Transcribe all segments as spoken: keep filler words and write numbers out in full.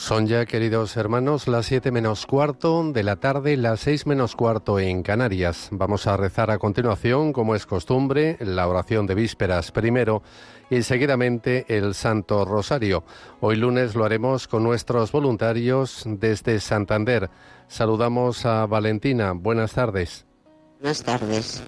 Son ya, queridos hermanos, las siete menos cuarto de la tarde, las seis menos cuarto en Canarias. Vamos a rezar a continuación, como es costumbre, la oración de vísperas primero y seguidamente el Santo Rosario. Hoy lunes lo haremos con nuestros voluntarios desde Santander. Saludamos a Valentina. Buenas tardes. Buenas tardes.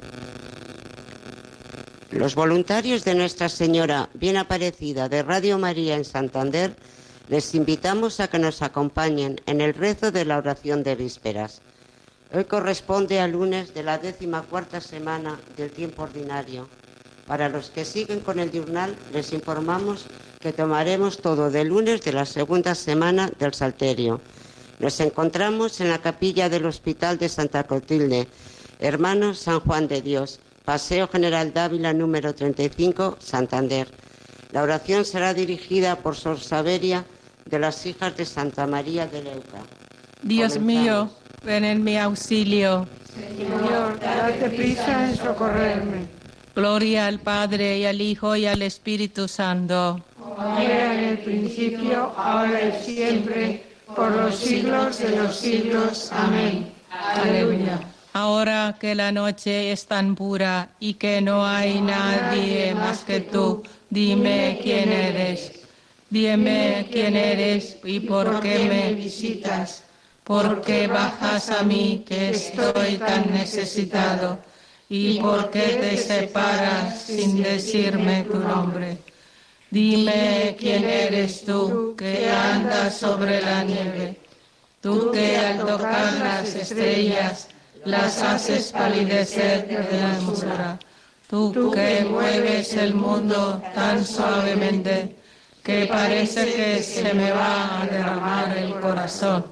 Los voluntarios de Nuestra Señora Bien Aparecida de Radio María en Santander les invitamos a que nos acompañen en el rezo de la oración de vísperas. Hoy corresponde al lunes de la décima cuarta semana del tiempo ordinario. Para los que siguen con el diurnal, les informamos que tomaremos todo de lunes de la segunda semana del Salterio. Nos encontramos en la capilla del Hospital de Santa Clotilde, Hermanos San Juan de Dios, Paseo General Dávila número treinta y cinco, Santander. La oración será dirigida por Sor Saveria de las Hijas de Santa María de Leuca. Dios Comenzamos. mío, ven en mi auxilio. Señor, date prisa en socorrerme. Gloria al Padre, y al Hijo, y al Espíritu Santo. Como era en el principio, ahora y siempre, por los siglos de los siglos. Amén. Aleluya. Ahora que la noche es tan pura y que no hay nadie más que tú, dime quién eres. Dime quién eres y por qué me visitas. ¿Por qué bajas a mí que estoy tan necesitado? ¿Y por qué te separas sin decirme tu nombre? Dime quién eres tú que andas sobre la nieve. Tú que al tocar las estrellas las haces palidecer de la hermosura. Tú que mueves el mundo tan suavemente que parece que se me va a derramar el corazón.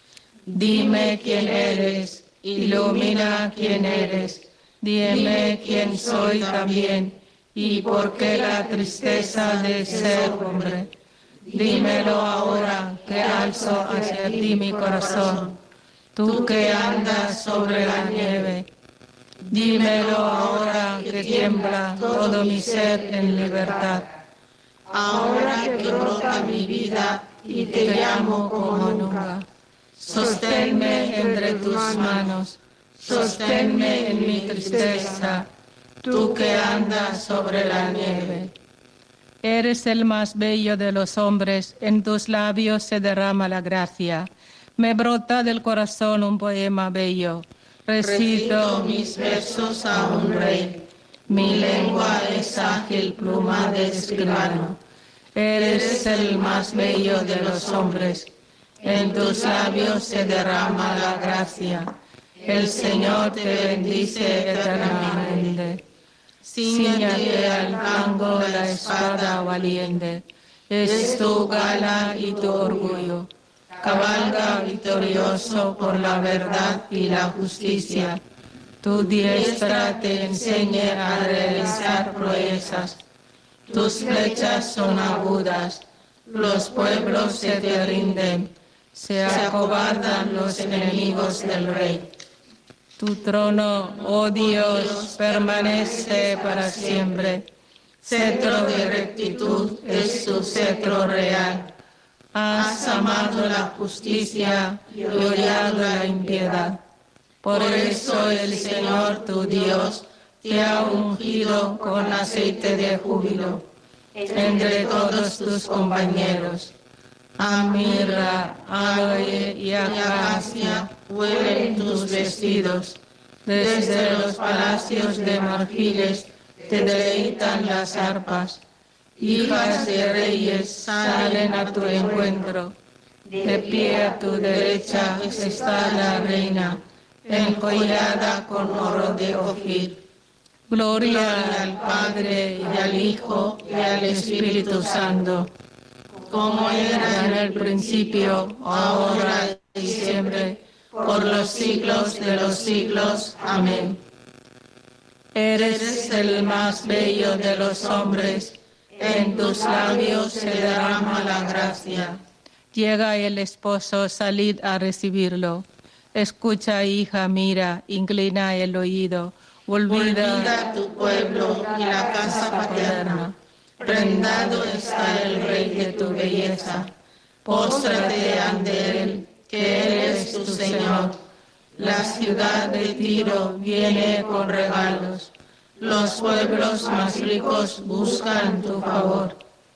Dime quién eres, ilumina quién eres, dime quién soy también y por qué la tristeza de ser hombre. Dímelo ahora que alzo hacia ti mi corazón. Tú que andas sobre la nieve, dímelo ahora que tiembla todo mi ser en libertad. Ahora que brota mi vida y te llamo como nunca. Sosténme entre tus manos, sosténme en mi tristeza, tú que andas sobre la nieve. Eres el más bello de los hombres, en tus labios se derrama la gracia. Me brota del corazón un poema bello. Recito mis versos a un rey. Mi lengua es ágil pluma de escribano. Eres el más bello de los hombres. En tus labios se derrama la gracia. El Señor te bendice eternamente. Cíñate al mango la espada valiente. Es tu gala y tu orgullo. Cabalga victorioso por la verdad y la justicia. Tu diestra te enseñe a realizar proezas. Tus flechas son agudas. Los pueblos se te rinden. Se acobardan los enemigos del rey. Tu trono, oh Dios, permanece para siempre. Cetro de rectitud es tu cetro real. Has amado la justicia y odiado la impiedad. Por eso el Señor tu Dios te ha ungido con aceite de júbilo entre todos tus compañeros. A mirra, aloe y acacia huelen tus vestidos. Desde los palacios de marfiles te deleitan las arpas. Hijas de reyes salen a tu encuentro. De pie a tu derecha está la reina, enjollada con oro de Ofir. Gloria al Padre y al Hijo y al Espíritu Santo, como era en el principio, ahora y siempre, por los siglos de los siglos. Amén. Eres el más bello de los hombres, en tus labios se derrama la gracia. Llega el esposo, salid a recibirlo. Escucha, hija, mira, inclina el oído. Olvida, Olvida tu pueblo y la casa paterna. Prendado está el rey de tu belleza. póstrate ante él, que él es tu Señor. La ciudad de Tiro viene con regalos, los pueblos más ricos buscan tu favor.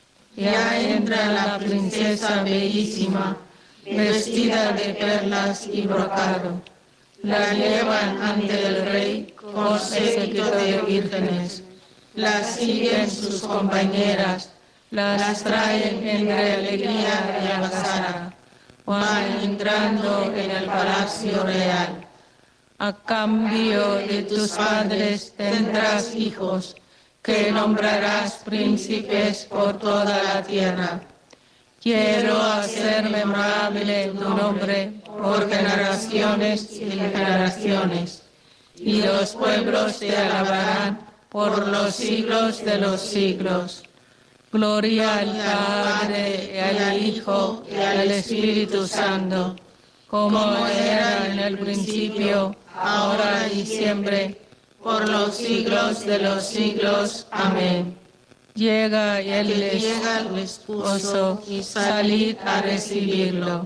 Ya entra la princesa bellísima, vestida de perlas y brocado. La llevan ante el rey con séquito de vírgenes. La siguen sus compañeras, las traen entre alegría y algazara. Van entrando en el palacio real. A cambio de tus padres tendrás hijos, que nombrarás príncipes por toda la tierra. Quiero hacer memorable tu nombre por generaciones y generaciones, y los pueblos te alabarán por los siglos de los siglos. Gloria al Padre, y al Hijo, y al Espíritu Santo, como era en el principio, ahora y siempre, por los siglos de los siglos. Amén. Llega el, llega el esposo y salid a recibirlo.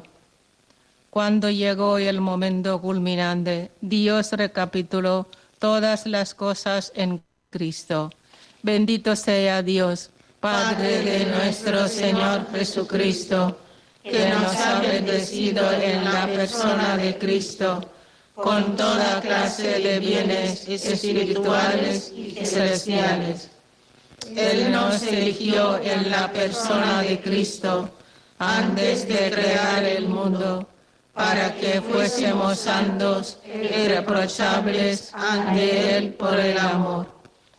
Cuando llegó el momento culminante, Dios recapituló todas las cosas en Cristo. Bendito sea Dios, Padre de nuestro Señor Jesucristo, que nos ha bendecido en la persona de Cristo, con toda clase de bienes espirituales y celestiales. Él nos eligió en la persona de Cristo antes de crear el mundo, para que fuésemos santos y irreprochables ante Él por el amor.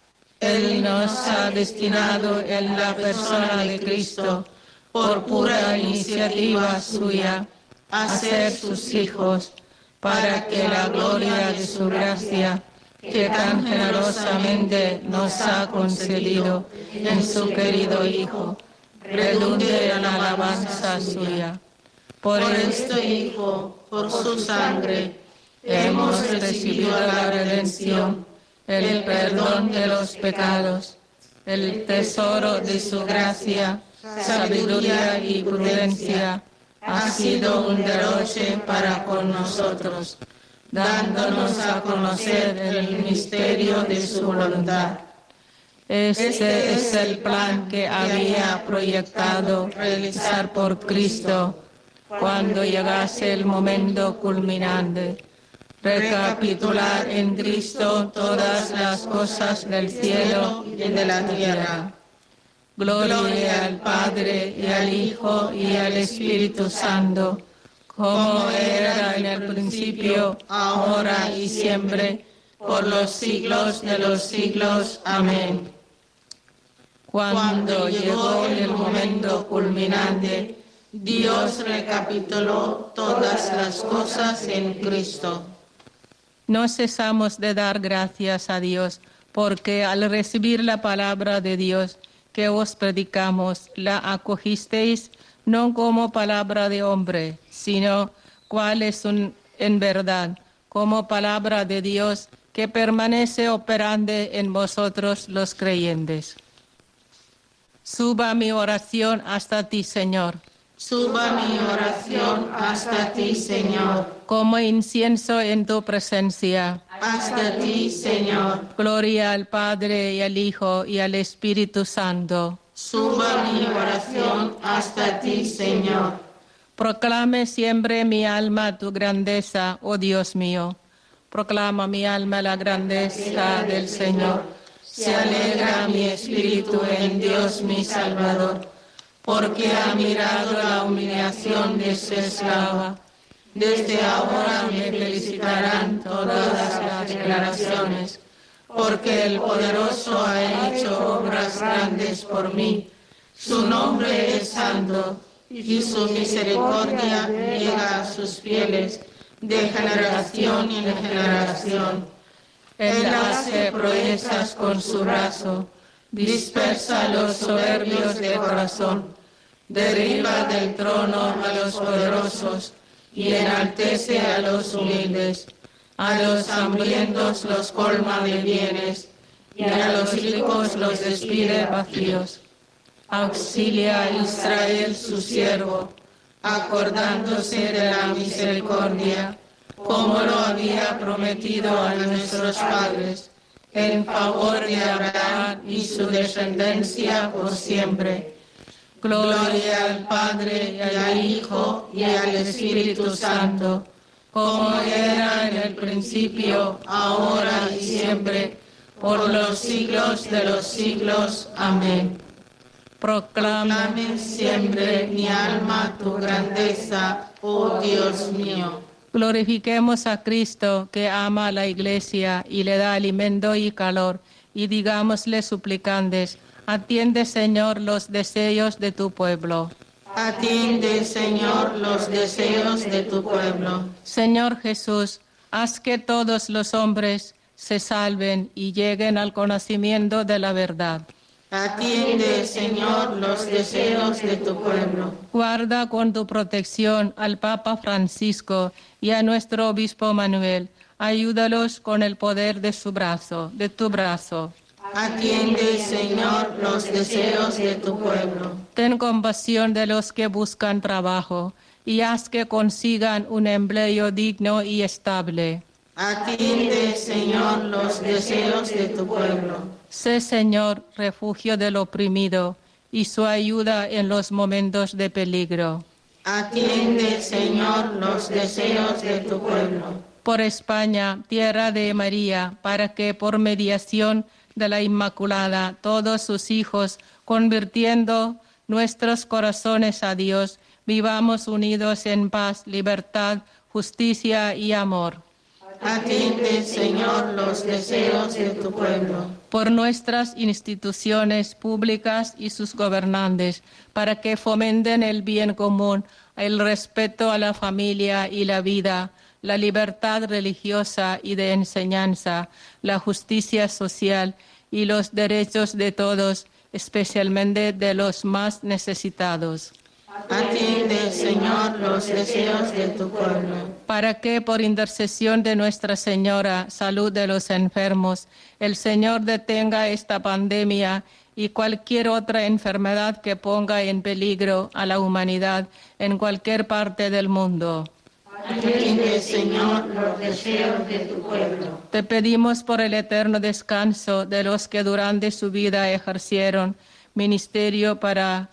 Él nos ha destinado en la persona de Cristo, por pura iniciativa suya, a ser sus hijos, para que la gloria de su gracia, que tan generosamente nos ha concedido en su querido Hijo, redunde en alabanza suya. Por este Hijo, por su sangre, hemos recibido la redención, el perdón de los pecados, el tesoro de su gracia, sabiduría y prudencia. Ha sido un derroche para con nosotros, dándonos a conocer el misterio de su voluntad. Este es el plan que había proyectado realizar por Cristo cuando llegase el momento culminante. Recapitular en Cristo todas las cosas del cielo y de la tierra. Gloria al Padre, y al Hijo, y al Espíritu Santo, como era en el principio, ahora y siempre, por los siglos de los siglos. Amén. Cuando llegó el momento culminante, Dios recapituló todas las cosas en Cristo. No cesamos de dar gracias a Dios, porque al recibir la palabra de Dios que os predicamos, la acogisteis no como palabra de hombre, sino cual es un, en verdad, como palabra de Dios que permanece operante en vosotros los creyentes. Suba mi oración hasta ti, Señor. Suba mi oración hasta ti, Señor. Como incienso en tu presencia. Hasta ti, Señor. Gloria al Padre, y al Hijo, y al Espíritu Santo. Suba mi oración hasta ti, Señor. Proclame siempre mi alma tu grandeza, oh Dios mío. Proclama mi alma la grandeza del Señor. Se alegra mi espíritu en Dios mi Salvador, porque ha mirado la humillación de su esclava. Desde ahora me felicitarán todas las generaciones, porque el poderoso ha hecho obras grandes por mí. Su nombre es santo, y su misericordia llega a sus fieles de generación en generación. Él hace proezas con su brazo, dispersa a los soberbios de corazón, derriba del trono a los poderosos y enaltece a los humildes. A los hambrientos los colma de bienes, y a los ricos los despide vacíos. Auxilia a Israel su siervo, acordándose de la misericordia, como lo había prometido a nuestros padres, en favor de Abraham y su descendencia por siempre. Gloria al Padre, y al Hijo, y al Espíritu Santo, como era en el principio, ahora y siempre, por los siglos de los siglos. Amén. Proclame siempre mi alma tu grandeza, oh Dios mío. Glorifiquemos a Cristo, que ama a la Iglesia y le da alimento y calor, y digámosle suplicantes: atiende, Señor, los deseos de tu pueblo. Atiende, Señor, los deseos de tu pueblo. Señor Jesús, haz que todos los hombres se salven y lleguen al conocimiento de la verdad. Atiende, Señor, los deseos de tu pueblo. Guarda con tu protección al Papa Francisco y a nuestro obispo Manuel. Ayúdalos con el poder de su brazo, de tu brazo. Atiende, Señor, los deseos de tu pueblo. Ten compasión de los que buscan trabajo y haz que consigan un empleo digno y estable. Atiende, Señor, los deseos de tu pueblo. Sé, Señor, refugio del oprimido y su ayuda en los momentos de peligro. Atiende, Señor, los deseos de tu pueblo. Por España, tierra de María, para que por mediación de la Inmaculada todos sus hijos, convirtiendo nuestros corazones a Dios, vivamos unidos en paz, libertad, justicia y amor. Atiende, Señor, los deseos de tu pueblo. Por nuestras instituciones públicas y sus gobernantes, para que fomenten el bien común, el respeto a la familia y la vida, la libertad religiosa y de enseñanza, la justicia social y los derechos de todos, especialmente de los más necesitados. Atiende, Señor, los deseos de tu pueblo. Para que, por intercesión de Nuestra Señora, salud de los enfermos, el Señor detenga esta pandemia y cualquier otra enfermedad que ponga en peligro a la humanidad en cualquier parte del mundo. Atiende, Señor, los deseos de tu pueblo. Te pedimos por el eterno descanso de los que durante su vida ejercieron ministerio para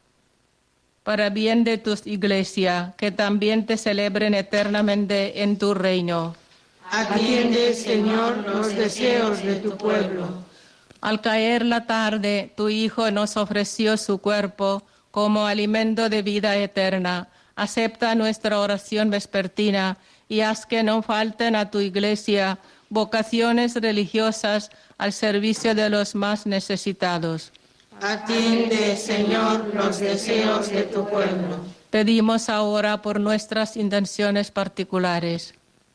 para bien de tu iglesia, que también te celebren eternamente en tu reino. Atiende, Señor, los deseos de tu pueblo. Al caer la tarde, tu Hijo nos ofreció su cuerpo como alimento de vida eterna. Acepta nuestra oración vespertina y haz que no falten a tu iglesia vocaciones religiosas al servicio de los más necesitados. Atiende, Señor, los deseos de tu pueblo. Pedimos ahora por nuestras intenciones particulares.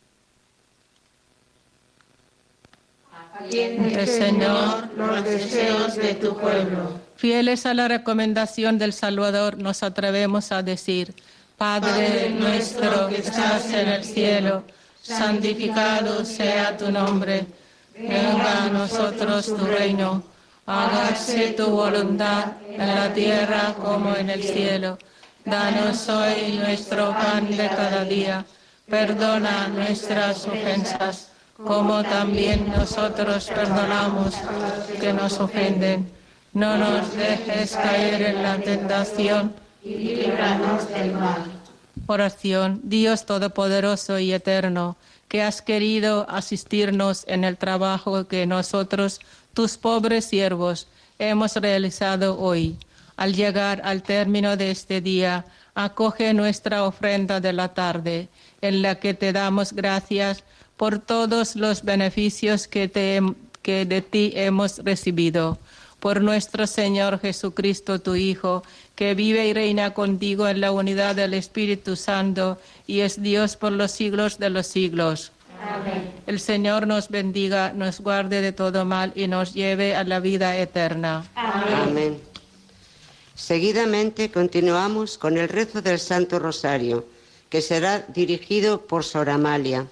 Atiende, Señor, los deseos de tu pueblo. Fieles a la recomendación del Salvador, nos atrevemos a decir: Padre nuestro que estás en el cielo, santificado sea tu nombre. Venga a nosotros tu reino. Hágase tu voluntad en la tierra como en el cielo. Danos hoy nuestro pan de cada día. Perdona nuestras ofensas, como también nosotros perdonamos a los que nos ofenden. No nos dejes caer en la tentación y líbranos del mal. Oración. Dios Todopoderoso y Eterno, que has querido asistirnos en el trabajo que nosotros, tus pobres siervos, hemos realizado hoy. Al llegar al término de este día, acoge nuestra ofrenda de la tarde, en la que te damos gracias por todos los beneficios que, te, que de ti hemos recibido. Por nuestro Señor Jesucristo, tu Hijo, que vive y reina contigo en la unidad del Espíritu Santo y es Dios por los siglos de los siglos. Amén. El Señor nos bendiga, nos guarde de todo mal y nos lleve a la vida eterna. Amén. Amén. Seguidamente continuamos con el rezo del Santo Rosario, que será dirigido por Sor Amalia.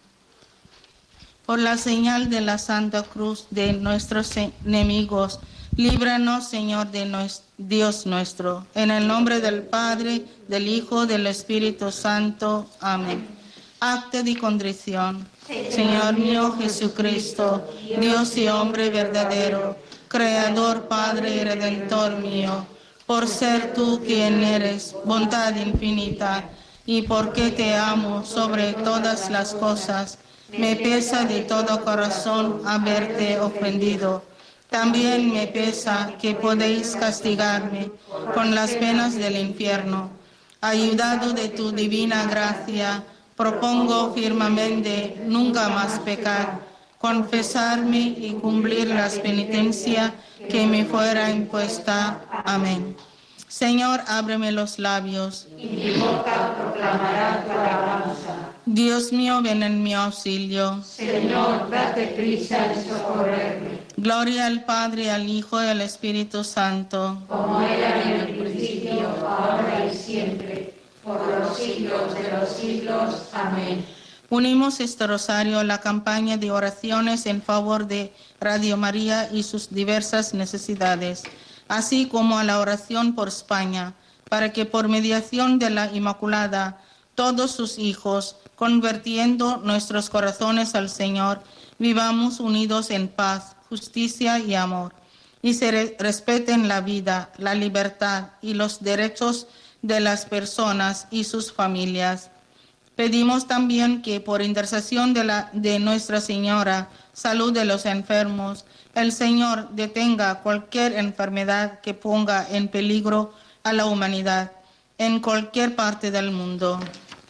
Por la señal de la Santa Cruz de nuestros enemigos, Líbranos, Señor de nues- Dios nuestro, en el nombre del Padre, del Hijo, del Espíritu Santo. Amén. Acto de contrición. Señor mío Jesucristo, Dios y hombre verdadero, Creador, Padre y Redentor mío, por ser tú quien eres, bondad infinita, y porque te amo sobre todas las cosas, me pesa de todo corazón haberte ofendido. También me pesa que podéis castigarme con las penas del infierno. Ayudado de tu divina gracia, propongo firmemente nunca más pecar, confesarme y cumplir las penitencias que me fuera impuesta. Amén. Señor, ábreme los labios. Y mi boca proclamará tu alabanza. Dios mío, ven en mi auxilio. Señor, date prisa en socorrerme. Gloria al Padre, al Hijo y al Espíritu Santo. Como era en el principio, ahora y siempre, por los siglos de los siglos. Amén. Unimos este rosario a la campaña de oraciones en favor de Radio María y sus diversas necesidades, así como a la oración por España, para que por mediación de la Inmaculada, todos sus hijos, convirtiendo nuestros corazones al Señor, vivamos unidos en paz, justicia y amor, y se re- respeten la vida, la libertad y los derechos de las personas y sus familias. Pedimos también que por intercesión de, la, de Nuestra Señora, salud de los enfermos, el Señor detenga cualquier enfermedad que ponga en peligro a la humanidad en cualquier parte del mundo.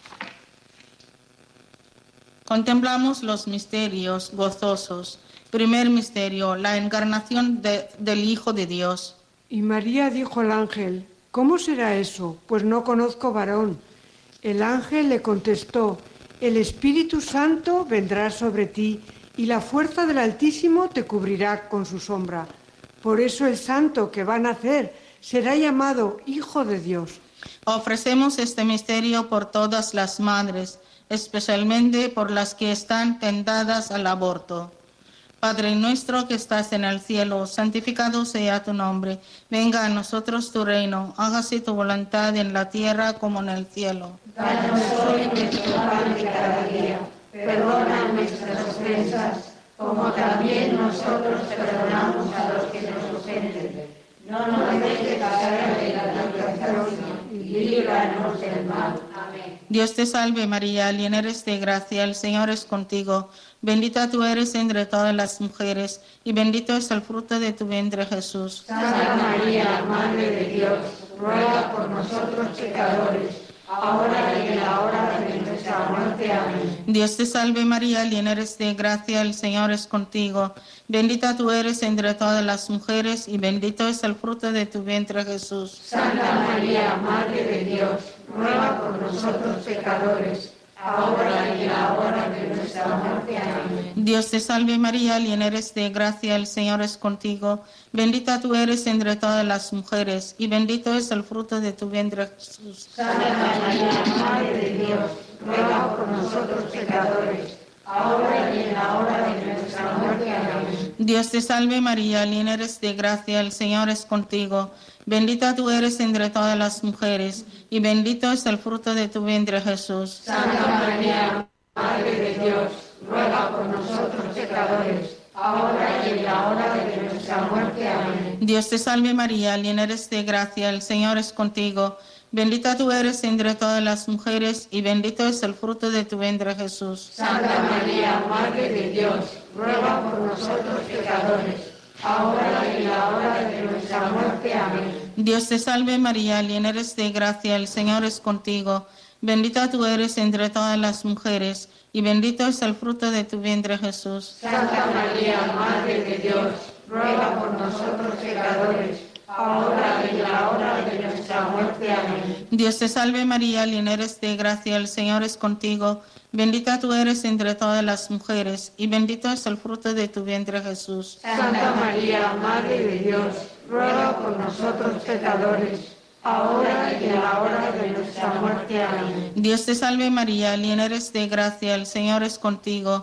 Contemplamos los misterios gozosos. Primer misterio, la encarnación de, del Hijo de Dios. Y María dijo al ángel: ¿Cómo será eso? Pues no conozco varón. El ángel le contestó: El Espíritu Santo vendrá sobre ti, y la fuerza del Altísimo te cubrirá con su sombra. Por eso el santo que va a nacer será llamado Hijo de Dios. Ofrecemos este misterio por todas las madres, especialmente por las que están tentadas al aborto. Padre nuestro que estás en el cielo, santificado sea tu nombre. Venga a nosotros tu reino, hágase tu voluntad en la tierra como en el cielo. Danos hoy nuestro pan de cada día. Perdona nuestras ofensas, como también nosotros perdonamos a los que nos ofenden. No nos dejes caer en la tentación y líbranos del mal. Amén. Dios te salve María, llena eres de gracia, el Señor es contigo. Bendita tú eres entre todas las mujeres, y bendito es el fruto de tu vientre Jesús. Santa María, Madre de Dios, ruega por nosotros pecadores, ahora y en la hora de nuestra muerte. Amén. Dios te salve María, llena eres de gracia, el Señor es contigo. Bendita tú eres entre todas las mujeres, y bendito es el fruto de tu vientre Jesús. Santa María, Madre de Dios, ruega por nosotros pecadores, ahora y en la hora de nuestra muerte. Amén. Dios te salve María, llena eres de gracia, el Señor es contigo. Bendita tú eres entre todas las mujeres, y bendito es el fruto de tu vientre Jesús. Santa María, Madre de Dios, ruega por nosotros pecadores, ahora y en la hora de nuestra muerte. Amén. Dios te salve María, llena eres de gracia, el Señor es contigo. Bendita tú eres entre todas las mujeres, y bendito es el fruto de tu vientre Jesús. Santa María, Madre de Dios, ruega por nosotros pecadores, ahora y en la hora de nuestra muerte. Amén. Dios te salve María, llena eres de gracia, el Señor es contigo. Bendita tú eres entre todas las mujeres, y bendito es el fruto de tu vientre Jesús. Santa María, Madre de Dios, ruega por nosotros pecadores, ahora y en la hora de nuestra muerte. Amén. Dios te salve María, llena eres de gracia, el Señor es contigo. Bendita tú eres entre todas las mujeres, y bendito es el fruto de tu vientre Jesús. Santa María, Madre de Dios, ruega por nosotros pecadores, ahora y en la hora de nuestra muerte. Amén. Dios te salve María, llena eres de gracia, el Señor es contigo. Bendita tú eres entre todas las mujeres, y bendito es el fruto de tu vientre Jesús. Santa María, Madre de Dios, ruega por nosotros pecadores, ahora y en la hora de nuestra muerte. Amén. Dios te salve María, llena eres de gracia, el Señor es contigo.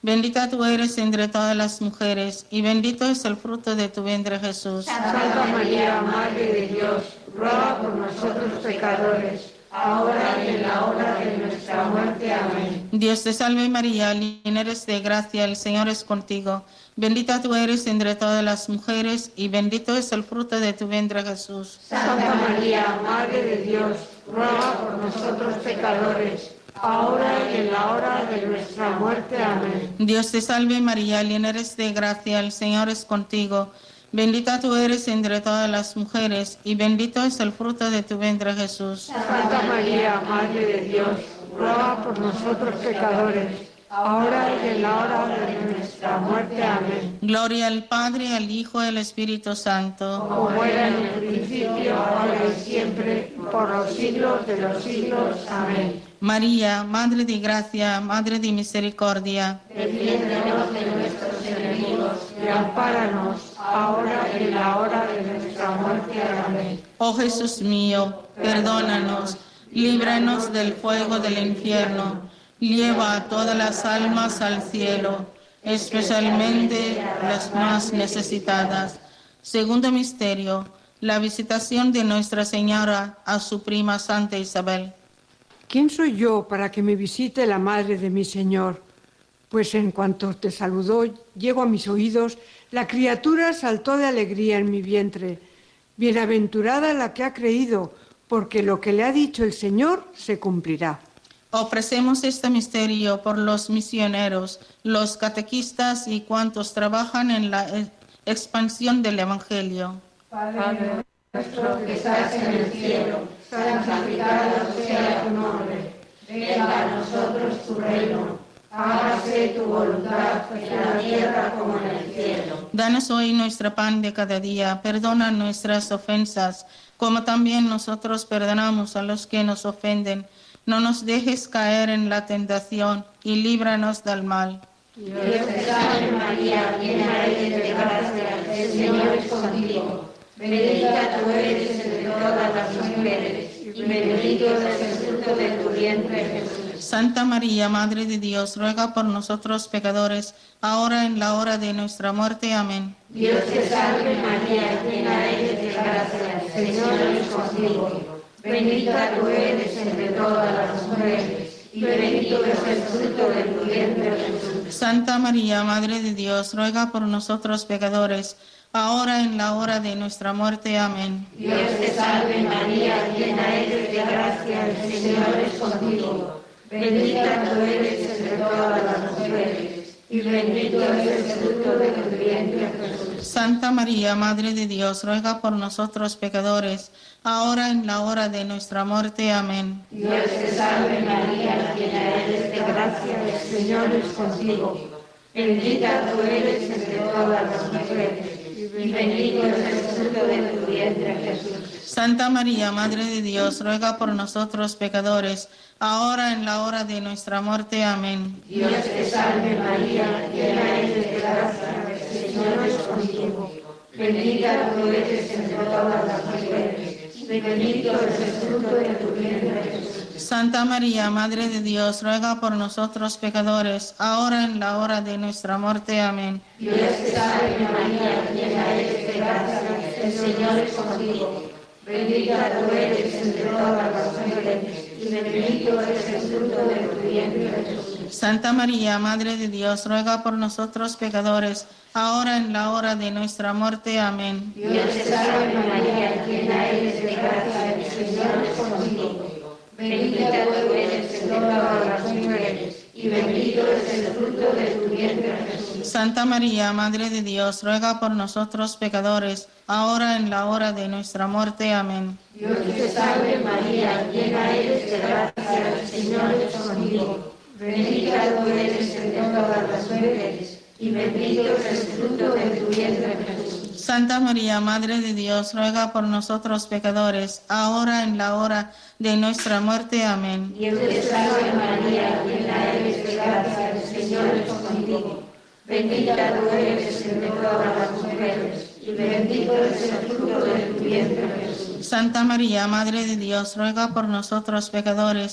Bendita tú eres entre todas las mujeres, y bendito es el fruto de tu vientre, Jesús. Santa María, Madre de Dios, ruega por nosotros pecadores, ahora y en la hora de nuestra muerte. Amén. Dios te salve María, llena eres de gracia, el Señor es contigo. Bendita tú eres entre todas las mujeres, y bendito es el fruto de tu vientre, Jesús. Santa María, Madre de Dios, ruega por nosotros pecadores, ahora y en la hora de nuestra muerte. Amén. Dios te salve María, llena eres de gracia, el Señor es contigo. Bendita tú eres entre todas las mujeres, y bendito es el fruto de tu vientre, Jesús. Santa María, Madre de Dios, ruega por nosotros pecadores, ahora y en la hora de nuestra muerte. Amén. Gloria al Padre, al Hijo y al Espíritu Santo. Como era en el principio, ahora y siempre, por los siglos de los siglos. Amén. María, Madre de Gracia, Madre de Misericordia, Defiéndenos de nuestros enemigos y ampáranos, ahora y en la hora de nuestra muerte. Amén. oh Jesús mío, perdónanos, líbranos del fuego del infierno, lleva a todas las almas al cielo, especialmente las más necesitadas. Segundo misterio, la visitación de Nuestra Señora a su prima Santa Isabel. ¿Quién soy yo para que me visite la madre de mi Señor? Pues en cuanto te saludó, llegó a mis oídos, la criatura saltó de alegría en mi vientre. Bienaventurada la que ha creído, porque lo que le ha dicho el Señor se cumplirá. Ofrecemos este misterio por los misioneros, los catequistas y cuantos trabajan en la expansión del Evangelio. Padre nuestro que estás en el cielo, santificado sea tu nombre. Venga a nosotros tu reino. Hágase tu voluntad en la tierra como en el cielo. Danos hoy nuestro pan de cada día. Perdona nuestras ofensas, como también nosotros perdonamos a los que nos ofenden. No nos dejes caer en la tentación y líbranos del mal. Dios te salve María, llena eres de gracia, el Señor es contigo. Bendita tú eres entre todas las mujeres, y bendito es el fruto de tu vientre, Jesús. Santa María, Madre de Dios, ruega por nosotros pecadores, ahora en la hora de nuestra muerte. Amén. Dios te salve María, llena eres de gracia, el Señor es contigo. Bendita tú eres entre todas las mujeres, y bendito es el fruto de tu vientre, Jesús. Santa María, Madre de Dios, ruega por nosotros pecadores, ahora en la hora de nuestra muerte. Amén. Dios te salve María, llena eres de gracia, el Señor es contigo. Bendita tú eres entre todas las mujeres, y bendito es el fruto de tu vientre, Jesús. Santa María, Madre de Dios, ruega por nosotros pecadores, ahora en la hora de nuestra muerte. Amén. Dios te salve María, llena eres de gracia, el Señor es contigo. Bendita tú eres entre todas las mujeres, y bendito es el fruto de tu vientre, Jesús. Santa María, Madre de Dios, ruega por nosotros pecadores, ahora en la hora de nuestra muerte. Amén. Dios te salve María, llena eres de gracia, el Señor es contigo. Bendita tú eres entre todas las mujeres, y bendito es el fruto de tu vientre, Jesús. Santa María, Madre de Dios, ruega por nosotros pecadores, ahora en la hora de nuestra muerte. Amén. Dios te salve María, llena eres de gracia, el Señor es contigo. Bendita tú eres entre todas las mujeres, y bendito es el fruto de tu vientre, Jesús. Santa María, Madre de Dios, ruega por nosotros pecadores, ahora en la hora de nuestra muerte. Amén. Dios te salve María, llena eres de gracia, el Señor es contigo. Bendita tú eres entre todas las mujeres, y bendito es el fruto de tu vientre, Jesús. Santa María, Madre de Dios, ruega por nosotros pecadores, ahora en la hora de nuestra muerte. Amén. Dios te salve María, llena eres de gracia, el Señor es contigo. Bendita tú eres entre todas las mujeres, y bendito es el fruto de tu vientre, Jesús. Santa María, Madre de Dios, ruega por nosotros pecadores, ahora en la hora de nuestra muerte. Amén. Dios te salve María, llena eres de gracia, el Señor es contigo. Bendita tú eres entre todas las mujeres, y bendito es el fruto de tu vientre, Jesús. Santa María, Madre de Dios, ruega por nosotros pecadores,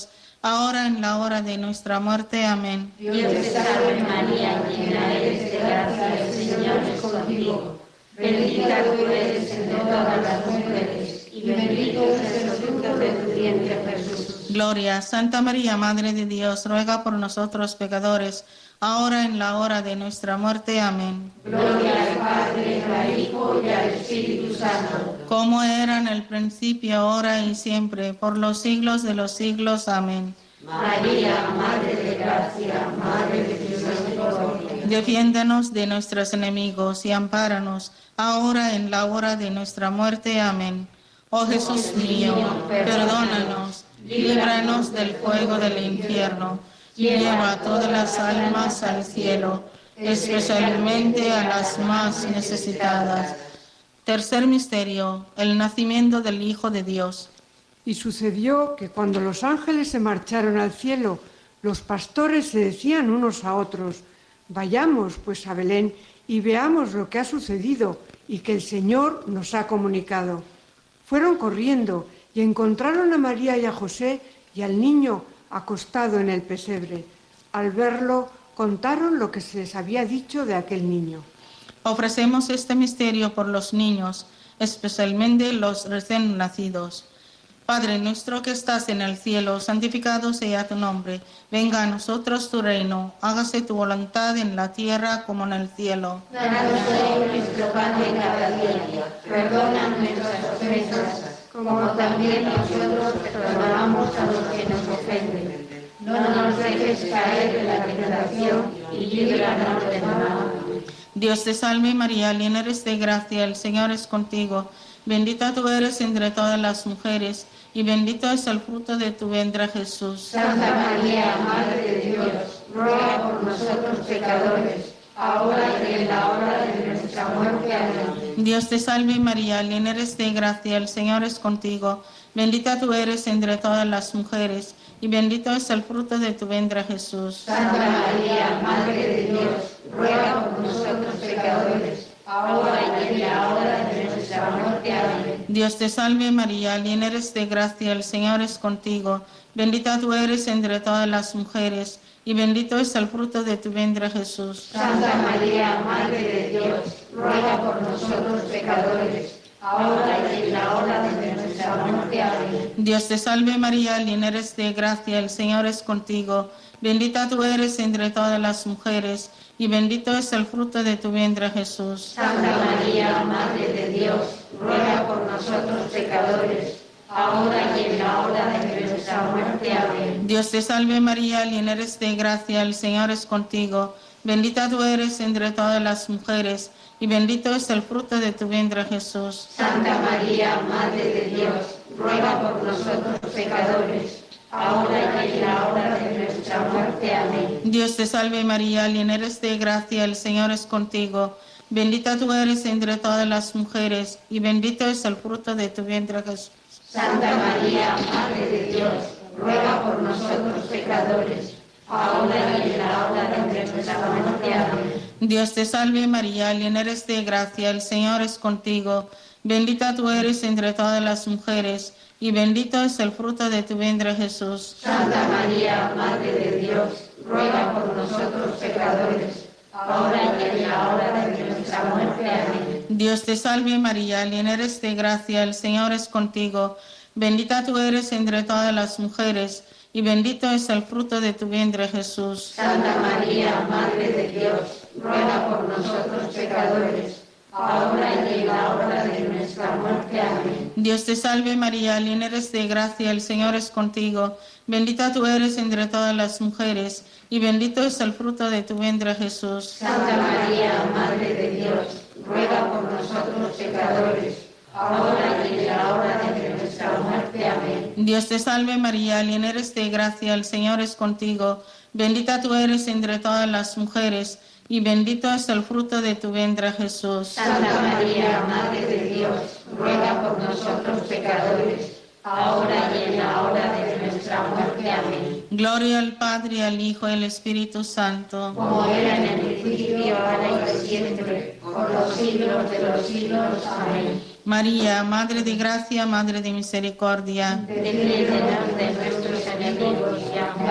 ahora en la hora de nuestra muerte. Amén. Dios te salve María, llena eres de gracia, el Señor es contigo. Bendita tú eres entre todas las mujeres, y bendito es el fruto de tu vientre, Jesús. Gloria, Santa María, Madre de Dios, ruega por nosotros pecadores, ahora en la hora de nuestra muerte. Amén. Gloria al Padre, al Hijo y al Espíritu Santo. Como era en el principio, ahora y siempre, por los siglos de los siglos. Amén. María, Madre de gracia, Madre de misericordia. Defiéndonos de nuestros enemigos y ampáranos, ahora en la hora de nuestra muerte. Amén. Oh Jesús mío, perdónanos, líbranos del fuego del infierno, lleva a todas las almas al cielo, especialmente a las más necesitadas. Tercer misterio, el nacimiento del Hijo de Dios. Y sucedió que cuando los ángeles se marcharon al cielo, los pastores se decían unos a otros: vayamos pues a Belén y veamos lo que ha sucedido y que el Señor nos ha comunicado. Fueron corriendo y encontraron a María y a José y al niño acostado en el pesebre. Al verlo, contaron lo que se les había dicho de aquel niño. Ofrecemos este misterio por los niños, especialmente los recién nacidos. Padre nuestro que estás en el cielo, santificado sea tu nombre. Venga a nosotros tu reino. Hágase tu voluntad en la tierra como en el cielo. Danos hoy nuestro pan de cada día. Perdona nuestras ofensas, como también nosotros perdonamos a los que nos ofenden. No nos dejes caer en la tentación y líbranos del mal. Dios te salve María, llena eres de gracia, el Señor es contigo. Bendita tú eres entre todas las mujeres, y bendito es el fruto de tu vientre, Jesús. Santa María, Madre de Dios, ruega por nosotros pecadores, ahora y en la hora de nuestra muerte. Amén. Dios te salve María, llena eres de gracia, el Señor es contigo. Bendita tú eres entre todas las mujeres, y bendito es el fruto de tu vientre, Jesús. Santa María, Madre de Dios, ruega por nosotros pecadores, ahora y en la hora de nuestra muerte. Amén. Dios te salve María, llena eres de gracia, el Señor es contigo. Bendita tú eres entre todas las mujeres, y bendito es el fruto de tu vientre, Jesús. Santa María, Madre de Dios, ruega por nosotros pecadores, ahora y en la hora de nuestra muerte. Amén. Dios te salve María, llena eres de gracia, el Señor es contigo. Bendita tú eres entre todas las mujeres, y bendito es el fruto de tu vientre, Jesús. Santa María, Madre de Dios, ruega por nosotros pecadores, ahora y en la hora de nuestra muerte. Amén. Dios te salve María, llena eres de gracia, el Señor es contigo. Bendita tú eres entre todas las mujeres, y bendito es el fruto de tu vientre, Jesús. Santa María, Madre de Dios, ruega por nosotros pecadores, ahora y en la hora de nuestra muerte. Amén. Dios te salve María, llena eres de gracia, el Señor es contigo. Bendita tú eres entre todas las mujeres, y bendito es el fruto de tu vientre, Jesús. Santa María, Madre de Dios, ruega por nosotros pecadores, ahora y en la hora de nuestra muerte. Amén. Dios te salve María, llena eres de gracia, el Señor es contigo. Bendita tú eres entre todas las mujeres, y bendito es el fruto de tu vientre, Jesús. Santa María, Madre de Dios, ruega por nosotros pecadores, ahora y en la hora de nuestra muerte. Amén. Dios te salve María, llena eres de gracia, el Señor es contigo. Bendita tú eres entre todas las mujeres, y bendito es el fruto de tu vientre, Jesús. Santa María, Madre de Dios, ruega por nosotros pecadores, ahora y en la hora de nuestra muerte. Amén. Dios te salve María, llena eres de gracia, el Señor es contigo. Bendita tú eres entre todas las mujeres, y bendito es el fruto de tu vientre, Jesús. Santa María, Madre de Dios, ruega por nosotros pecadores, ahora y en la hora de nuestra muerte. Amén. Dios te salve María, llena eres de gracia, el Señor es contigo. Bendita tú eres entre todas las mujeres, y bendito es el fruto de tu vientre, Jesús. Santa María, Madre de Dios, ruega por nosotros pecadores, ahora y en la hora de nuestra muerte. Amén. Gloria al Padre, al Hijo y al Espíritu Santo. Como era en el principio, ahora y siempre, por los siglos de los siglos. Amén. María, Madre de gracia, Madre de misericordia. Defiéndenos de nuestros enemigos y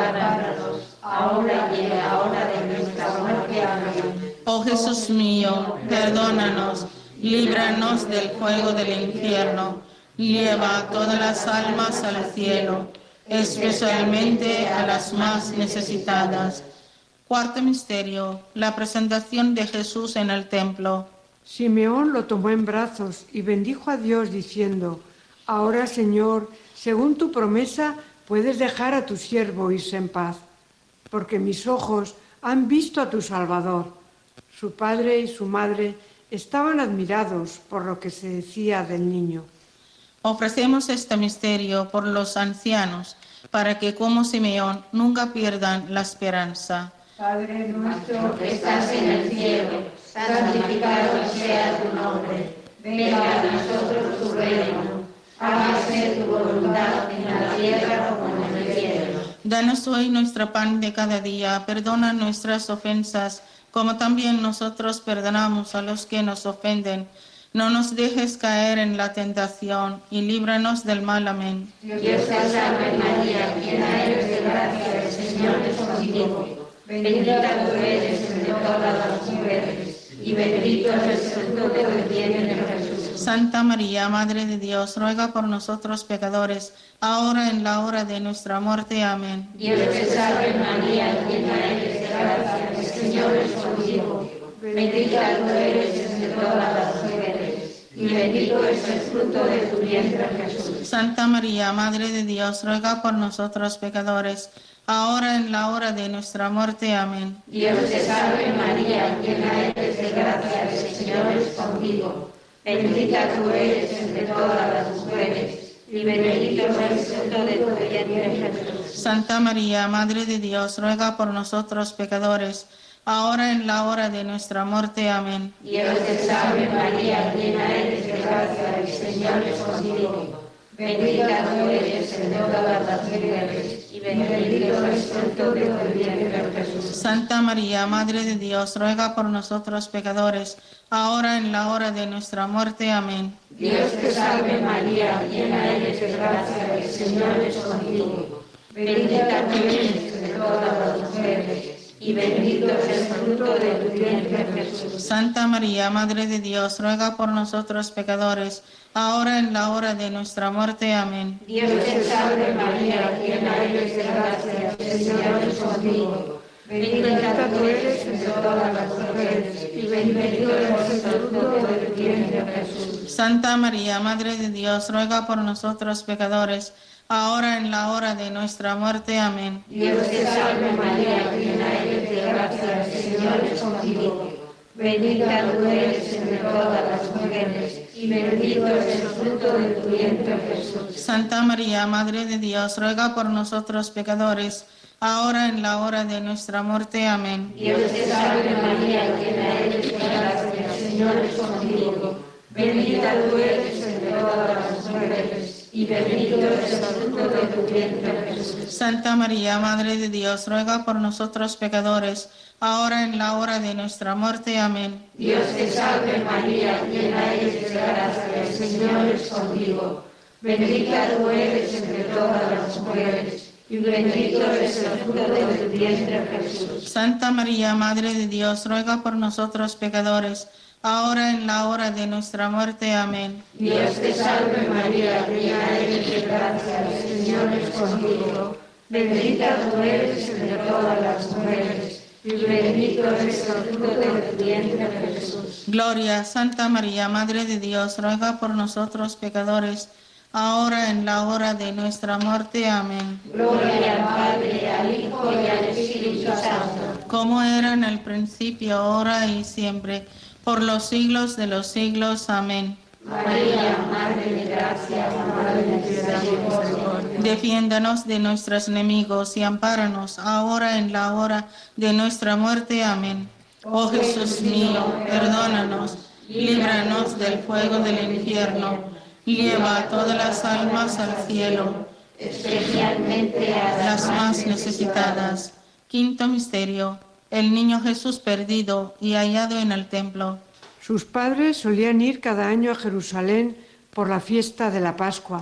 ampáranos, ahora y en la hora de nuestra muerte. Amén. Oh Jesús mío, perdónanos, líbranos del fuego del infierno, lleva a todas las almas al cielo, especialmente a las más necesitadas. Cuarto misterio, la presentación de Jesús en el templo. Simeón lo tomó en brazos y bendijo a Dios diciendo: Ahora, Señor, según tu promesa, puedes dejar a tu siervo irse en paz, porque mis ojos han visto a tu Salvador. Su padre y su madre estaban admirados por lo que se decía del niño. Ofrecemos este misterio por los ancianos, para que como Simeón nunca pierdan la esperanza. Padre nuestro que estás en el cielo, santificado sea tu nombre. Venga a nosotros tu reino. Hágase tu voluntad en la tierra como en el cielo. Danos hoy nuestro pan de cada día. Perdona nuestras ofensas, como también nosotros perdonamos a los que nos ofenden. No nos dejes caer en la tentación y líbranos del mal. Amén. Dios te salve María, llena eres de gracia, el Señor es contigo. Bendita tú eres entre todas las mujeres, y bendito es el fruto de tu vientre, Jesús. Santa María, Madre de Dios, ruega por nosotros pecadores, ahora en la hora de nuestra muerte. Amén. Dios te salve María, llena eres de gracia, el Señor es contigo. Bendita tú eres entre todas las mujeres, y bendito es el fruto de tu vientre, Jesús. Santa María, Madre de Dios, ruega por nosotros pecadores, ahora en la hora de nuestra muerte. Amén. Dios te salve María, llena eres de gracia, el Señor es contigo. Bendita tú eres entre todas las mujeres, y bendito es el fruto de tu vientre, Jesús. Santa María, Madre de Dios, ruega por nosotros pecadores, ahora en la hora de nuestra muerte. Amén. Dios te salve María, llena eres de gracia, el Señor es contigo. Bendita tú eres entre todas las mujeres, y bendito es el fruto de tu vientre, Jesús. Santa María, Madre de Dios, ruega por nosotros pecadores, ahora en la hora de nuestra muerte. Amén. Dios te salve María, llena eres de gracia, el Señor es contigo. Bendita tú eres entre todas las mujeres, y bendito es el fruto de tu vientre, Jesús. Santa María, Madre de Dios, ruega por nosotros pecadores, ahora en la hora de nuestra muerte. Amén. Dios te salve María, llena eres de gracia, el Señor es contigo. Bendita tú eres entre todas las mujeres, y bendito es el fruto de tu vientre, Jesús. Santa María, Madre de Dios, ruega por nosotros pecadores, ahora en la hora de nuestra muerte. Amén. Dios te salve María, llena eres de gracia, el Señor es contigo. Bendita tú eres entre todas las mujeres, y bendito es el fruto de tu vientre, Jesús. Santa María, Madre de Dios, ruega por nosotros pecadores, ahora en la hora de nuestra muerte. Amén. Dios te salve María, llena eres de gracia, el Señor es contigo. Bendita tú eres entre todas las mujeres, y bendito es el fruto de tu vientre, Jesús. Santa María, Madre de Dios, ruega por nosotros pecadores, ahora en la hora de nuestra muerte. Amén. Dios te salve María, llena eres de gracia, el Señor es contigo. Bendita tú eres entre todas las mujeres, y bendito es el fruto de tu vientre, Jesús. Santa María, Madre de Dios, ruega por nosotros pecadores, ahora en la hora de nuestra muerte. Amén. Dios te salve María, llena eres de gracia, el Señor es contigo. Bendita tú eres entre todas las mujeres, y bendito es el fruto de tu vientre, Jesús. Gloria, Santa María, Madre de Dios, ruega por nosotros pecadores, ahora en la hora de nuestra muerte. Amén. Gloria al Padre, al Hijo y al Espíritu Santo. Como era en el principio, ahora y siempre, por los siglos de los siglos. Amén. María, Madre de gracia, Madre de misericordia. Defiéndanos de nuestros enemigos y ampáranos ahora en la hora de nuestra muerte. Amén. Oh Jesús mío, perdónanos, líbranos del fuego del infierno, lleva a todas las almas al cielo, especialmente a las más necesitadas. Quinto misterio, el niño Jesús perdido y hallado en el templo. Sus padres solían ir cada año a Jerusalén por la fiesta de la Pascua.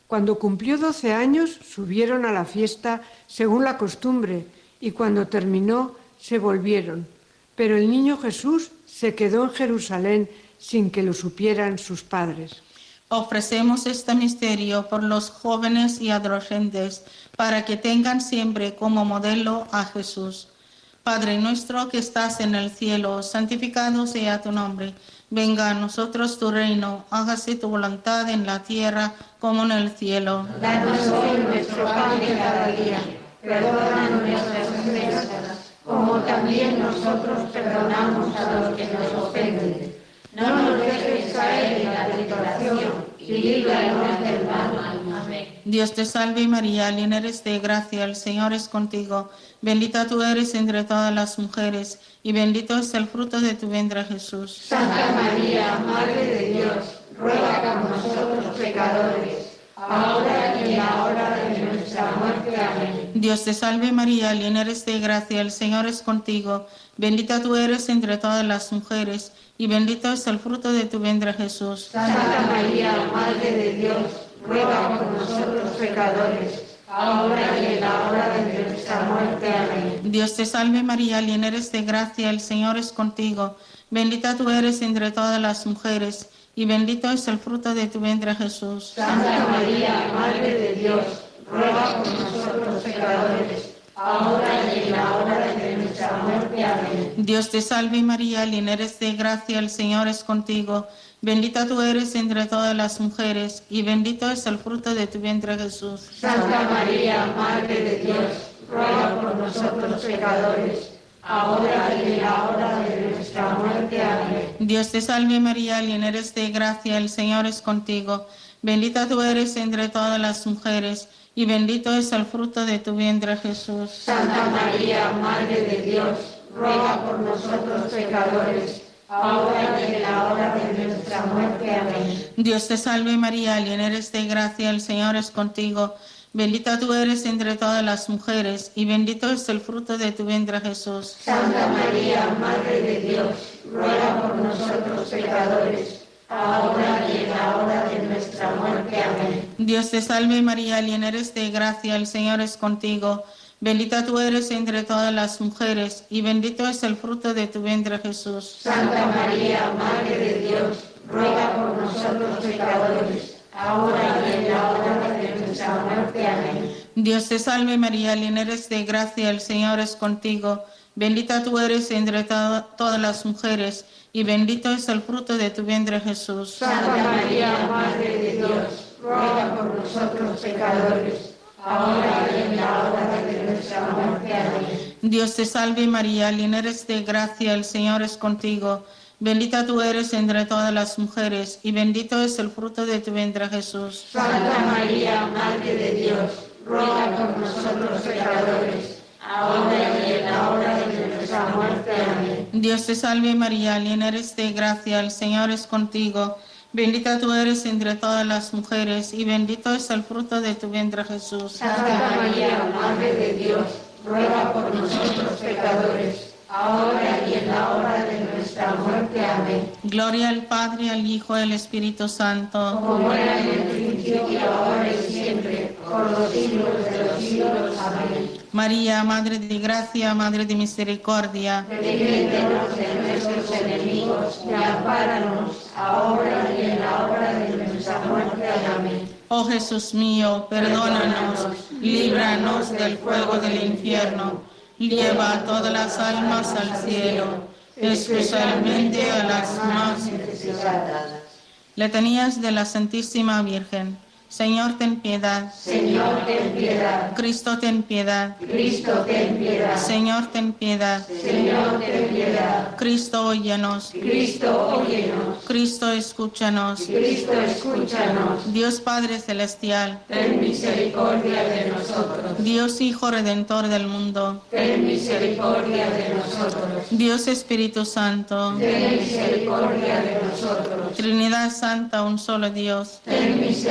Cuando cumplió doce años, subieron a la fiesta según la costumbre, y cuando terminó, se volvieron. Pero el niño Jesús se quedó en Jerusalén sin que lo supieran sus padres. Ofrecemos este misterio por los jóvenes y adolescentes, para que tengan siempre como modelo a Jesús. Padre nuestro que estás en el cielo, santificado sea tu nombre. Venga a nosotros tu reino, hágase tu voluntad en la tierra como en el cielo. Danos hoy nuestro pan de cada día. Perdona nuestras ofensas, como también nosotros perdonamos a los que nos ofenden. No nos dejes caer en la tentación y líbranos del mal. Amén. Dios te salve María, llena eres de gracia, el Señor es contigo. Bendita tú eres entre todas las mujeres, y bendito es el fruto de tu vientre, Jesús. Santa María, Madre de Dios, ruega por nosotros pecadores, ahora y en la hora de nuestra muerte. Amén. Dios te salve María, llena eres de gracia, el Señor es contigo. Bendita tú eres entre todas las mujeres, y bendito es el fruto de tu vientre, Jesús. Santa María, Madre de Dios, ruega por nosotros pecadores, ahora y en la hora de nuestra muerte. Amén. Dios te salve María, llena eres de gracia, el Señor es contigo. Bendita tú eres entre todas las mujeres, y bendito es el fruto de tu vientre, Jesús. Santa María, Madre de Dios, ruega por nosotros pecadores, ahora y en la hora de nuestra muerte. Amén. Dios te salve María, llena eres de gracia, el Señor es contigo. Bendita tú eres entre todas las mujeres, y bendito es el fruto de tu vientre, Jesús. Santa María, Madre de Dios, ruega por nosotros pecadores, ahora y en la hora de nuestra muerte. Amén. Dios te salve María, llena eres de gracia, el Señor es contigo. Bendita tú eres entre todas las mujeres, y bendito es el fruto de tu vientre, Jesús. Santa María, Madre de Dios, ruega por nosotros pecadores, ahora y en la hora de nuestra muerte. Amén. Dios te salve María, llena eres de gracia, el Señor es contigo. Bendita tú eres entre todas las mujeres, y bendito es el fruto de tu vientre, Jesús. Santa María, Madre de Dios, ruega por nosotros pecadores, ahora y en la hora de nuestra muerte. Amén. Dios te salve María, llena eres de gracia, el Señor es contigo. Bendita tú eres entre todas las mujeres, y bendito es el fruto de tu vientre, Jesús. Santa María, Madre de Dios, ruega por nosotros pecadores, ahora y en la hora de nuestra muerte. Amén. Dios te salve María, llena eres de gracia, el Señor es contigo. Bendita tú eres entre to- todas las mujeres, y bendito es el fruto de tu vientre, Jesús. Santa María, Madre de Dios, ruega por nosotros pecadores, ahora y en la hora de nuestra muerte. Amén. Dios te salve María, llena eres de gracia, el Señor es contigo. Bendita tú eres entre todas las mujeres, y bendito es el fruto de tu vientre, Jesús. Santa María, Madre de Dios, ruega por nosotros pecadores, ahora y en la hora de nuestra muerte. Amén. Dios te salve María, llena eres de gracia, el Señor es contigo. Bendita tú eres entre todas las mujeres, y bendito es el fruto de tu vientre, Jesús. Santa María, Madre de Dios, ruega por nosotros pecadores, ahora y en la hora de nuestra muerte. Amén. Gloria al Padre, al Hijo y al Espíritu Santo. Como era en el principio, ahora y siempre, por los siglos de los siglos. Amén. María, Madre de gracia, Madre de misericordia. Defiéndenos de nuestros enemigos y ampáranos, ahora y en la hora de nuestra muerte. Amén. Oh Jesús mío, perdónanos, líbranos del fuego del infierno, lleva a todas las almas al cielo, especialmente a las más necesitadas. Letanías de la Santísima Virgen. Señor, ten piedad. Señor, ten piedad. Cristo, ten piedad. Cristo, ten piedad. Señor, ten piedad. Señor, ten piedad. Cristo, óyenos. Cristo, óyenos. Cristo, escúchanos. Cristo, escúchanos. Dios Padre Celestial, Ten misericordia de nosotros. Dios Hijo Redentor del mundo, Ten misericordia de nosotros. Dios Espíritu Santo, Ten misericordia de nosotros. Trinidad Santa, un solo Dios, Ten misericordia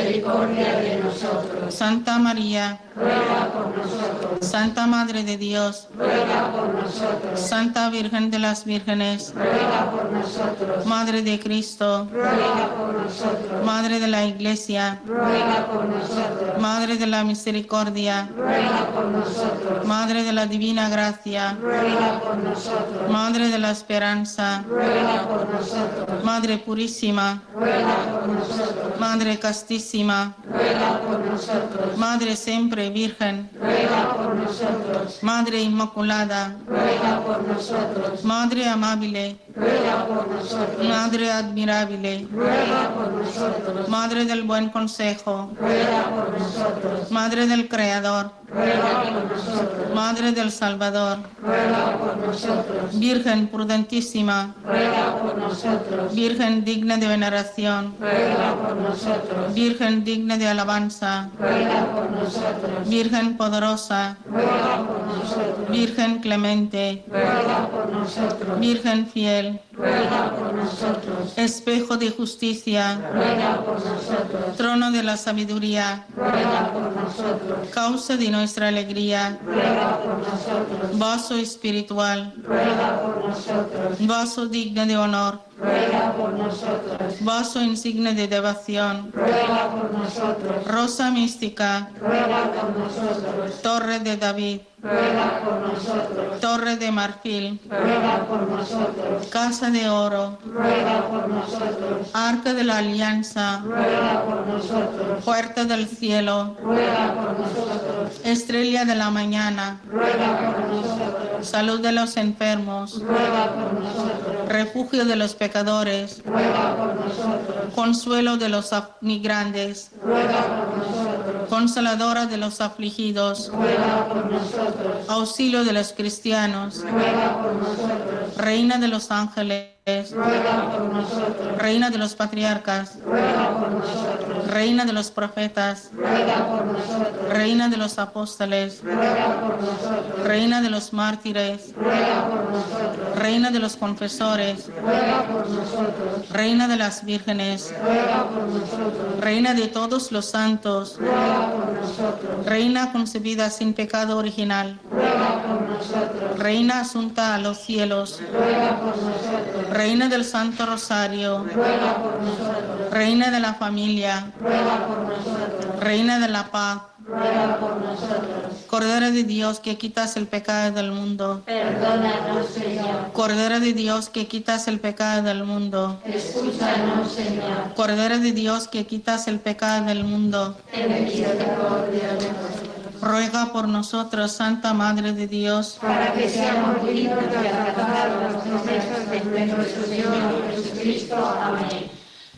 misericordia de nosotros. Santa María, Ruega por nosotros. Santa Madre de Dios, Ruega por nosotros. Santa Virgen de las Vírgenes, Ruega por nosotros. Madre de Cristo, Ruega por nosotros. Madre de la Iglesia, Ruega por nosotros. Madre de la Misericordia, Ruega por nosotros. Madre de la Divina Gracia, Ruega por nosotros. Madre de la Esperanza, Ruega por nosotros. Madre Purísima, Ruega por nosotros. Madre Castísima, Ruega por nosotros. Madre siempre Virgen, Ruega por nosotros. Madre Inmaculada, Ruega por nosotros. Madre amable, Ruega por nosotros. Madre admirable, Ruega por nosotros. Madre del buen consejo, Ruega por nosotros. Madre del Creador, Ruega por nosotros. Madre del Salvador, Ruega por nosotros. Virgen prudentísima, Ruega por nosotros. Virgen digna de veneración, Ruega por nosotros. Virgen digna de alabanza, Ruega por nosotros. Virgen poderosa, Ruega por nosotros. Virgen clemente, Ruega por nosotros. Virgen fiel, Ruega por nosotros. espejo de justicia, Ruega por nosotros. trono de la sabiduría, Ruega por nosotros. causa de nuestra alegría, Ruega por nosotros. vaso espiritual, Ruega por nosotros. vaso digno de honor, Ruega por nosotros. vaso insigne de devoción, Ruega por nosotros. rosa mística, Ruega por nosotros. torre de David, Ruega por nosotros. torre de marfil, Ruega por nosotros. casa de oro, Ruega por nosotros. arca de la alianza, Ruega por nosotros. puerta del cielo, Ruega por nosotros. estrella de la mañana, Ruega por nosotros. salud de los enfermos, Ruega por nosotros. refugio de los pecadores, Ruega por nosotros. consuelo de los migrantes, Ruega por nosotros. consoladora de los afligidos, Ruega por nosotros. auxilio de los cristianos, Ruega por nosotros. reina de los ángeles, Ruega por nosotros. reina de los patriarcas, Ruega por nosotros. reina de los profetas, Ruega por nosotros. reina de los apóstoles, Ruega por nosotros. reina de los mártires, Ruega por nosotros. reina de los confesores, Ruega por nosotros. reina de las vírgenes, Ruega por nosotros. reina de todos los santos, Ruega por nosotros. reina concebida sin pecado original, Ruega por nosotros. reina asunta a los cielos, Ruega por nosotros. reina del Santo Rosario, Ruega por nosotros. reina de la familia, Ruega por nosotros. reina de la paz, Ruega por nosotros. Cordero de Dios que quitas el pecado del mundo, Perdónanos, Señor. Cordero de Dios que quitas el pecado del mundo, Escúchanos, Señor. Cordero de Dios que quitas el pecado del mundo, Ten misericordia de nosotros. ruega por nosotros, Santa Madre de Dios, Para que seamos dignos de alcanzar las promesas de nuestro Señor Jesucristo. Amén.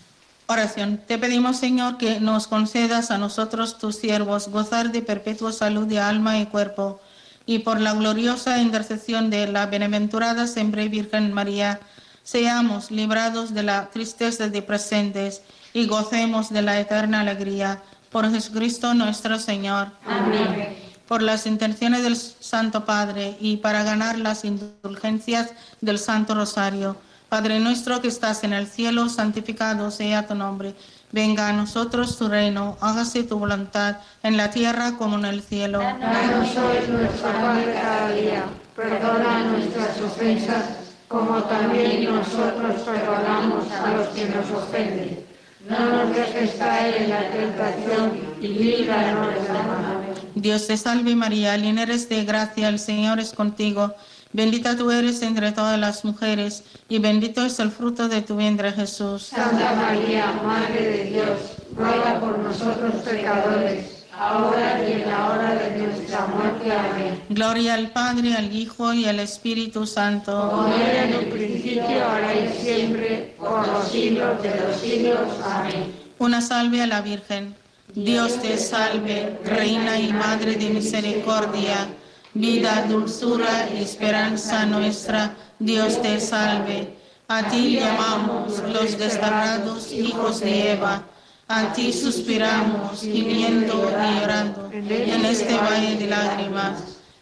oración. Te pedimos, Señor, que nos concedas a nosotros, tus siervos, gozar de perpetua salud de alma y cuerpo, y por la gloriosa intercesión de la bienaventurada siempre Virgen María, seamos librados de la tristeza de presentes y gocemos de la eterna alegría. Por Jesucristo nuestro Señor. Amén. Por las intenciones del Santo Padre y para ganar las indulgencias del Santo Rosario. Padre nuestro que estás en el cielo, santificado sea tu nombre. Venga a nosotros tu reino, hágase tu voluntad en la tierra como en el cielo. Danos hoy nuestro pan de cada día. Perdona nuestras ofensas, como también nosotros perdonamos a los que nos ofenden. No nos dejes caer en la tentación y líbranos del mal. Dios te salve María, llena eres de gracia, el Señor es contigo. Bendita tú eres entre todas las mujeres, y bendito es el fruto de tu vientre, Jesús. Santa María, Madre de Dios, ruega por nosotros pecadores, ahora y en la hora de nuestra muerte. Amén. Gloria al Padre, al Hijo y al Espíritu Santo. Como era en el principio, ahora y siempre, por los siglos de los siglos. Amén. Una salve a la Virgen. Dios te salve, Reina y Madre de misericordia, vida, dulzura y esperanza nuestra. Dios te salve. A ti llamamos los desterrados hijos de Eva. A ti suspiramos, gimiendo y llorando en este valle de lágrimas.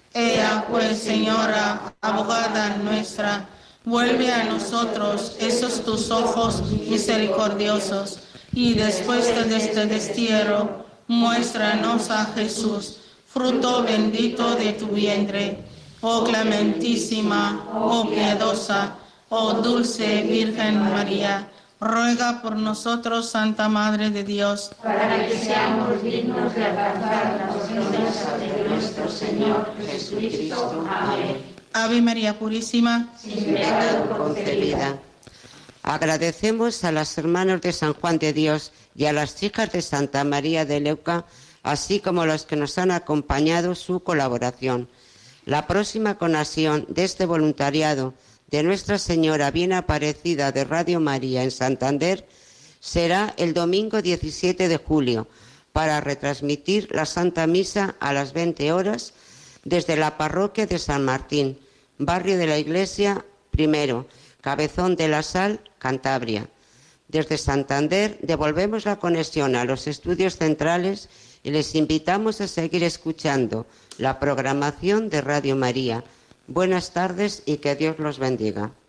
Ea pues, Señora, abogada nuestra, vuelve a nosotros esos tus ojos misericordiosos, y después de este destierro, muéstranos a Jesús, fruto bendito de tu vientre. Oh clementísima, oh piadosa, oh dulce Virgen María, ruega por nosotros, Santa Madre de Dios, para que seamos dignos de alcanzar las promesas de nuestro Señor Jesucristo. Amén. Ave María Purísima, sin pecado concebida. Agradecemos a las hermanas de San Juan de Dios y a las chicas de Santa María de Leuca, así como a los que nos han acompañado, su colaboración. La próxima conexión de este voluntariado de Nuestra Señora Bien Aparecida de Radio María en Santander será el domingo diecisiete de julio para retransmitir la Santa Misa a las veinte horas desde la parroquia de San Martín, barrio de la Iglesia primero, Cabezón de la Sal, Cantabria. Desde Santander devolvemos la conexión a los estudios centrales y les invitamos a seguir escuchando la programación de Radio María. Buenas tardes y que Dios los bendiga.